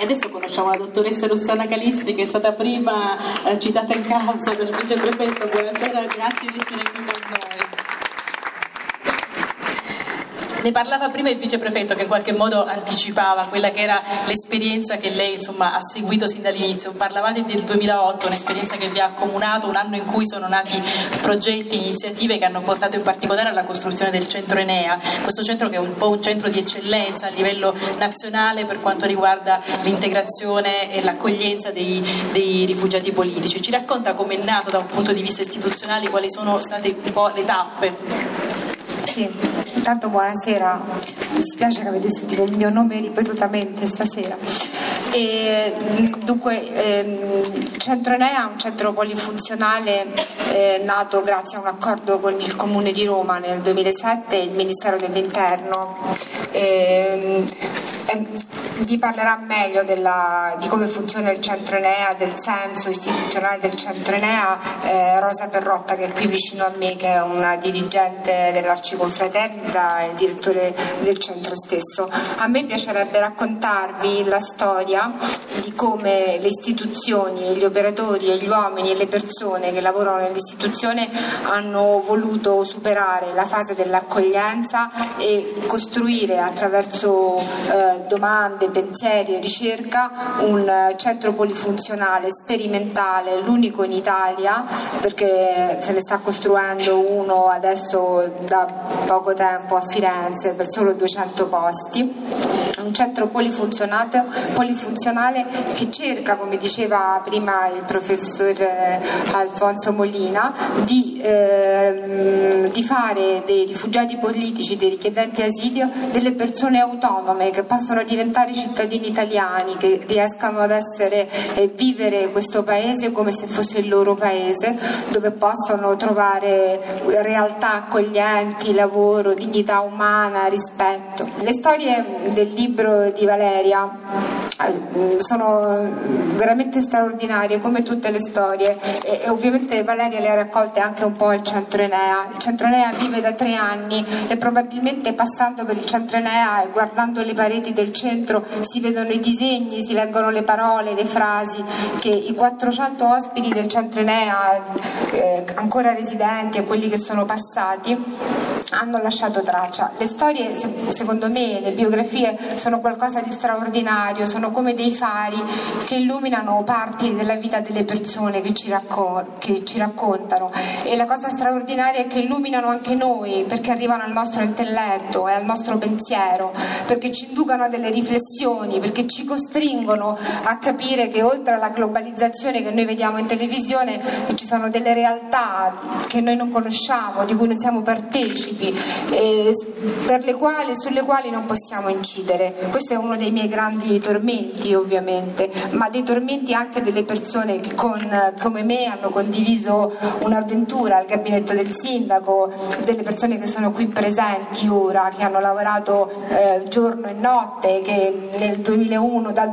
adesso conosciamo la dottoressa Rossana Calistri, che è stata prima citata in causa dal viceprefetto. Buonasera, grazie di essere qui con noi. Ne parlava prima il viceprefetto, che in qualche modo anticipava quella che era l'esperienza che lei ha seguito sin dall'inizio. Parlavate del 2008, un'esperienza che vi ha accomunato, un anno in cui sono nati progetti, iniziative che hanno portato in particolare alla costruzione del centro Enea, questo centro che è un po' un centro di eccellenza a livello nazionale per quanto riguarda l'integrazione e l'accoglienza dei rifugiati politici. Ci racconta come è nato da un punto di vista istituzionale, quali sono state un po' le tappe? Sì, intanto buonasera, mi dispiace che avete sentito il mio nome ripetutamente stasera. Dunque il centro Enea è un centro polifunzionale nato grazie a un accordo con il Comune di Roma nel 2007 e il Ministero dell'Interno. Vi parlerà meglio di come funziona il centro Enea, del senso istituzionale del centro Enea, Rosa Perrotta, che è qui vicino a me, che è una dirigente dell'Arciconfraternita e il direttore del centro stesso. A me piacerebbe raccontarvi la storia di come le istituzioni, gli operatori e gli uomini e le persone che lavorano nell'istituzione hanno voluto superare la fase dell'accoglienza e costruire attraverso domande, pensieri e ricerca un centro polifunzionale sperimentale, l'unico in Italia, perché se ne sta costruendo uno adesso da poco tempo a Firenze per solo 200 posti. Un centro polifunzionale che cerca, come diceva prima il professor Alfonso Molina, di fare dei rifugiati politici, dei richiedenti asilo, delle persone autonome che possono diventare cittadini italiani, che riescano ad essere e vivere questo paese come se fosse il loro paese, dove possono trovare realtà accoglienti, lavoro, dignità umana, rispetto. Le storie del libro di Valeria sono veramente straordinarie, come tutte le storie, e ovviamente Valeria le ha raccolte anche un po' al centro Enea. Il centro Enea vive da 3 anni e probabilmente passando per il centro Enea e guardando le pareti del centro si vedono i disegni, si leggono le parole, le frasi che i 400 ospiti del centro Enea, ancora residenti e quelli che sono passati, hanno lasciato traccia. Le storie, secondo me, le biografie sono qualcosa di straordinario, sono come dei fari che illuminano parti della vita delle persone che ci raccontano, e la cosa straordinaria è che illuminano anche noi, perché arrivano al nostro intelletto e al nostro pensiero, perché ci inducono a delle riflessioni, perché ci costringono a capire che oltre alla globalizzazione che noi vediamo in televisione ci sono delle realtà che noi non conosciamo, di cui non siamo partecipi, sulle quali non possiamo incidere. Questo è uno dei miei grandi tormenti, ovviamente, ma dei tormenti anche delle persone che come me hanno condiviso un'avventura al gabinetto del sindaco, delle persone che sono qui presenti ora, che hanno lavorato giorno e notte, che dal 2001 al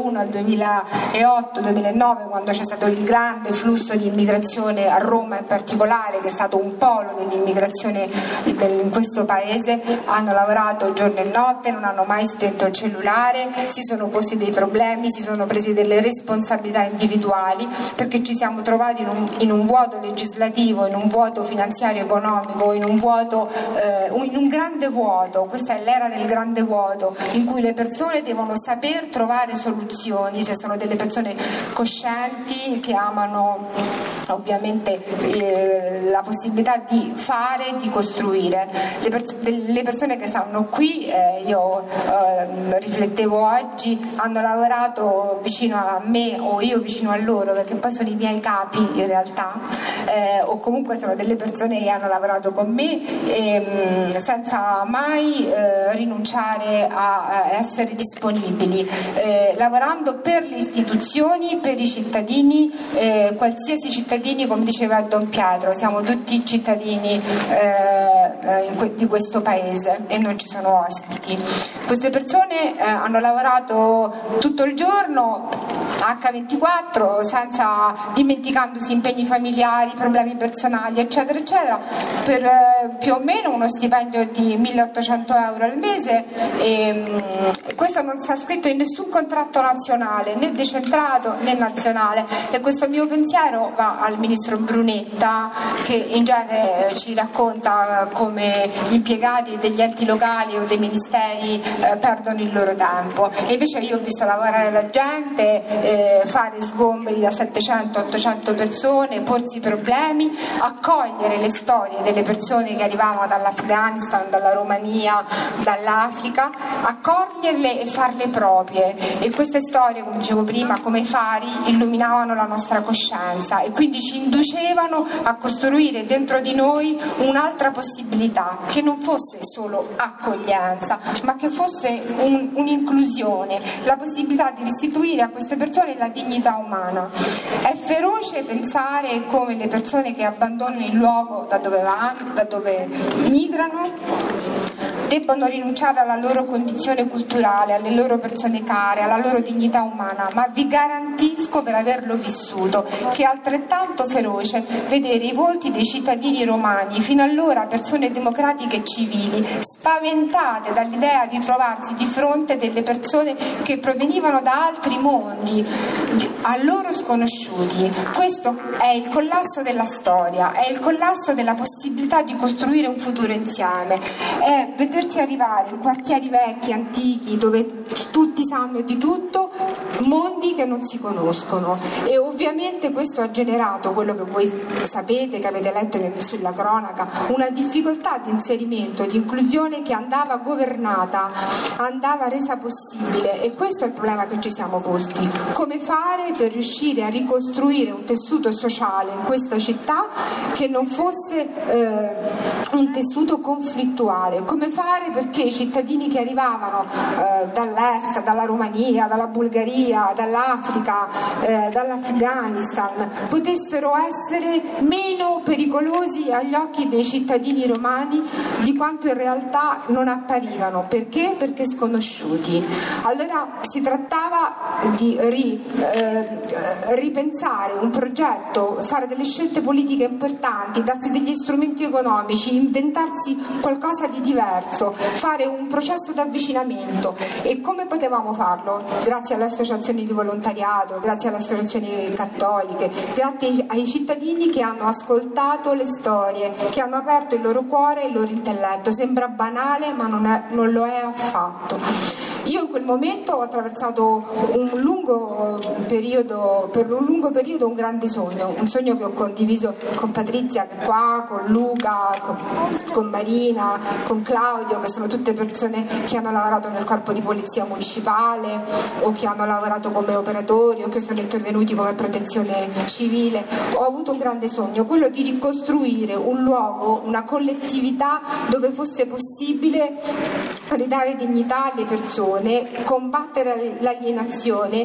2008-2009, quando c'è stato il grande flusso di immigrazione a Roma in particolare, che è stato un polo dell'immigrazione in questo paese, hanno lavorato giorno e notte, non hanno mai spento il cellulare, si sono posti dei problemi, si sono presi delle responsabilità individuali, perché ci siamo trovati in un vuoto legislativo, in un vuoto finanziario economico, in un grande vuoto. Questa è l'era del grande vuoto, in cui le persone devono saper trovare soluzioni, se sono delle persone coscienti che amano ovviamente la possibilità di fare, di costruire. Le persone che stanno qui, io riflettevo oggi, hanno lavorato vicino a me o io vicino a loro, perché poi sono i miei capi in realtà, o comunque sono delle persone che hanno lavorato con me senza mai rinunciare a essere disponibili, lavorando per le istituzioni, per i cittadini, qualsiasi cittadini, come diceva Don Pietro, siamo tutti cittadini di questo paese e non ci sono ospiti. Queste persone hanno lavorato tutto il giorno H24, senza dimenticandosi impegni familiari, problemi personali, eccetera, eccetera, per più o meno uno stipendio di 1.800 euro al mese, e questo non sta scritto in nessun contratto nazionale, né decentrato né nazionale. E questo mio pensiero va al ministro Brunetta, che in genere ci racconta come gli impiegati degli enti locali o dei ministeri perdono il loro tempo, e invece io ho visto lavorare la gente, fare sgomberi da 700-800 persone, porsi problemi, accogliere le storie delle persone che arrivavano dall'Afghanistan, dalla Romania, dall'Africa, accoglierle e farle proprie, e queste storie, come dicevo prima, come fari illuminavano la nostra coscienza e quindi ci inducevano a costruire dentro di noi un'altra possibilità, che non fosse solo accoglienza, ma che fosse un'inclusione, la possibilità di restituire a queste persone la dignità umana. È feroce pensare come le persone che abbandonano il luogo da dove migrano debbano rinunciare alla loro condizione culturale, alle loro persone care, alla loro dignità umana, ma vi garantisco, per averlo vissuto, che è altrettanto feroce vedere i volti dei cittadini romani, fino allora persone democratiche e civili, spaventate dall'idea di trovarsi di fronte delle persone che provenivano da altri mondi, a loro sconosciuti. Questo è il collasso della storia, è il collasso della possibilità di costruire un futuro insieme, è vedersi arrivare in quartieri vecchi, antichi, dove tutti sanno di tutto, mondi che non si conoscono. E ovviamente questo ha generato quello che voi sapete, che avete letto sulla cronaca, una difficoltà di inserimento, di inclusione che andava governata, andava resa possibile, e questo è il problema che ci siamo posti: come fare per riuscire a ricostruire un tessuto sociale in questa città che non fosse un tessuto conflittuale, come fare perché i cittadini che arrivavano dall'est, dalla Romania, dalla Bulgaria, dall'Africa, dall'Afghanistan potessero essere meno pericolosi agli occhi dei cittadini romani di quanto in realtà non apparivano. Perché? Perché sconosciuti. Allora si trattava di ripensare un progetto, fare delle scelte politiche importanti, darsi degli strumenti economici, inventarsi qualcosa di diverso, fare un processo di avvicinamento. E come potevamo farlo? Grazie alle associazioni di volontariato, grazie alle associazioni cattoliche, grazie ai cittadini che hanno ascoltato le storie, che hanno aperto il loro cuore e il loro intelletto. Sembra banale, ma non lo è affatto. Io in quel momento ho attraversato per un lungo periodo un grande sogno, un sogno che ho condiviso con Patrizia, che è qua, con Luca, con Marina, con Claudio, che sono tutte persone che hanno lavorato nel corpo di polizia municipale o che hanno lavorato come operatori o che sono intervenuti come protezione civile. Ho avuto un grande sogno, quello di ricostruire un luogo, una collettività dove fosse possibile ridare dignità alle persone, combattere l'alienazione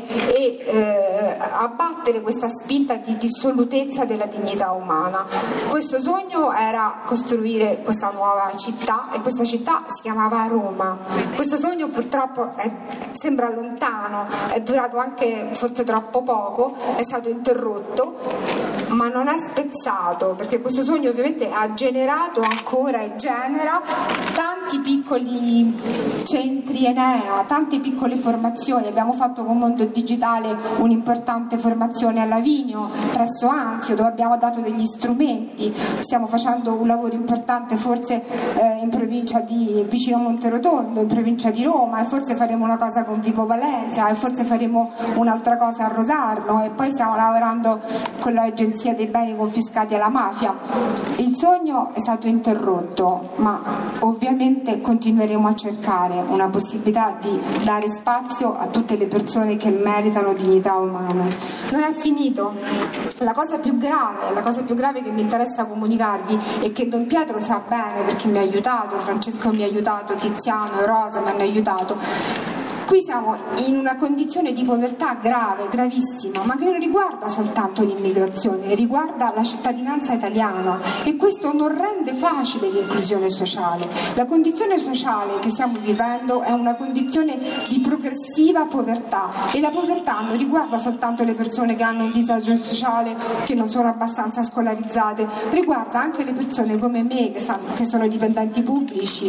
e abbattere questa spinta di dissolutezza della dignità umana. Questo sogno era costruire questa nuova città, e questa città si chiamava Roma. Questo sogno purtroppo sembra lontano, è durato anche forse troppo poco, è stato interrotto, ma non è spezzato, perché questo sogno ovviamente ha generato ancora e genera tanti piccoli centri Enea, tante piccole formazioni. Abbiamo fatto con Mondo Digitale un'importante formazione a Lavinio presso Anzio, dove abbiamo dato degli strumenti. Stiamo facendo un lavoro importante forse in provincia di vicino Monterotondo, in provincia di Roma, e forse faremo una cosa con Vibo Valentia, e forse faremo un'altra cosa a Rosarno, e poi stiamo lavorando con l'Agenzia dei beni confiscati alla mafia. Il sogno è stato interrotto, ma ovviamente continueremo a cercare una possibilità di dare spazio a tutte le persone che meritano dignità umana. Non è finito. La cosa più grave che mi interessa comunicarvi, e che Don Pietro sa bene perché mi ha aiutato, Francesco mi ha aiutato, Tiziano, Rosa mi hanno aiutato, Qui siamo in una condizione di povertà grave, gravissima, ma che non riguarda soltanto l'immigrazione, riguarda la cittadinanza italiana, e questo non rende facile l'inclusione sociale. La condizione sociale che stiamo vivendo è una condizione di progressiva povertà, e la povertà non riguarda soltanto le persone che hanno un disagio sociale, che non sono abbastanza scolarizzate, riguarda anche le persone come me che sono dipendenti pubblici,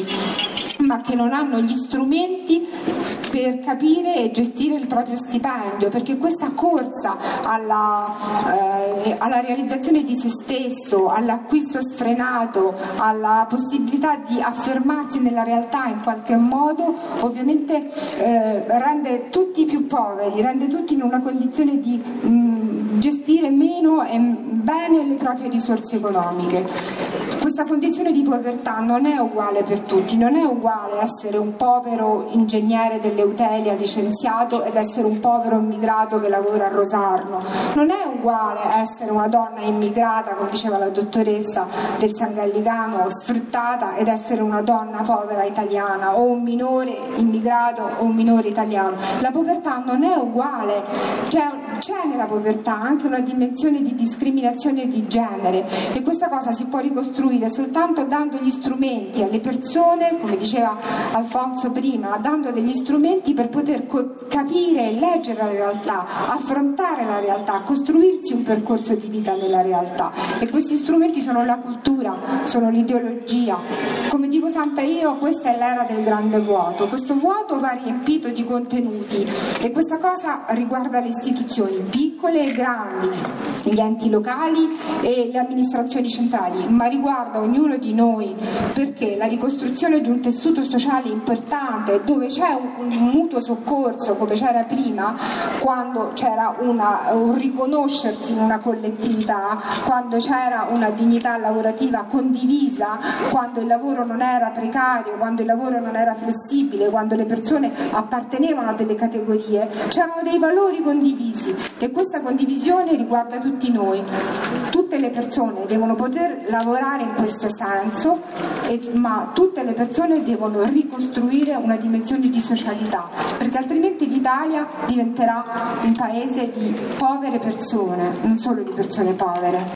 ma che non hanno gli strumenti per capire e gestire il proprio stipendio, perché questa corsa alla realizzazione di se stesso, all'acquisto sfrenato, alla possibilità di affermarsi nella realtà in qualche modo, ovviamente rende tutti più poveri, rende tutti in una condizione di gestire meno e bene le proprie risorse economiche. Questa condizione di povertà non è uguale per tutti, non è uguale essere un povero ingegnere dell'Eutelia licenziato ed essere un povero immigrato che lavora a Rosarno, non è uguale essere una donna immigrata, come diceva la dottoressa del San Gallicano, sfruttata, ed essere una donna povera italiana, o un minore immigrato o un minore italiano. La povertà non è uguale, c'è nella povertà anche una dimensione di discriminazione di genere, e questa cosa si può ricostruire soltanto dando gli strumenti alle persone, come diceva Alfonso prima, dando degli strumenti per poter capire e leggere la realtà, affrontare la realtà, costruirsi un percorso di vita nella realtà, e questi strumenti sono la cultura, sono l'ideologia. Come dico sempre io, questa è l'era del grande vuoto, questo vuoto va riempito di contenuti, e questa cosa riguarda le istituzioni piccole e grandi, gli enti locali e le amministrazioni centrali, ma riguarda ognuno di noi, perché la ricostruzione di un tessuto sociale importante, dove c'è un mutuo soccorso come c'era prima, quando c'era un riconoscersi in una collettività, quando c'era una dignità lavorativa condivisa, quando il lavoro non era precario, quando il lavoro non era flessibile, quando le persone appartenevano a delle categorie, c'erano dei valori condivisi, e questa condivisione riguarda tutti noi. Tutte le persone devono poter lavorare in questo senso, ma tutte le persone devono ricostruire una dimensione di socialità, perché altrimenti l'Italia diventerà un paese di povere persone, non solo di persone povere.